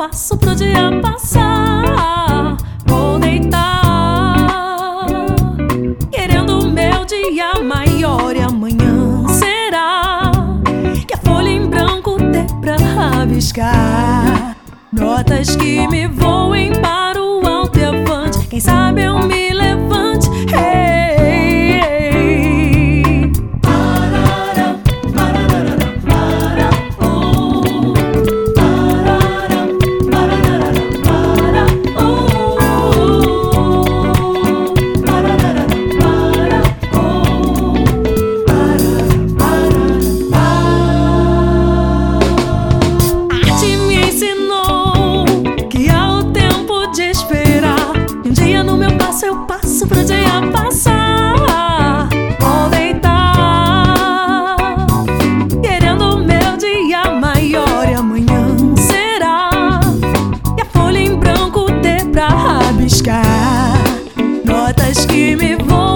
passo pro dia passar. Vou deitar, querendo o meu dia maior. E amanhã será que a folha em branco dê pra rabiscar. Notas que me voem para o alto e avante. Quem sabe eu me levante. Hey, hey. Parará, parará, parará, oh. Parará, parará, parará, oh. Parará, parará, oh. Parará, parará. A arte me ensinou que há o tempo de esperar. Um dia no meu passo eu passo pro dia passar. Vou deitar, querendo o meu dia maior. E amanhã será que a folha em branco dê pra rabiscar. Notas que me voam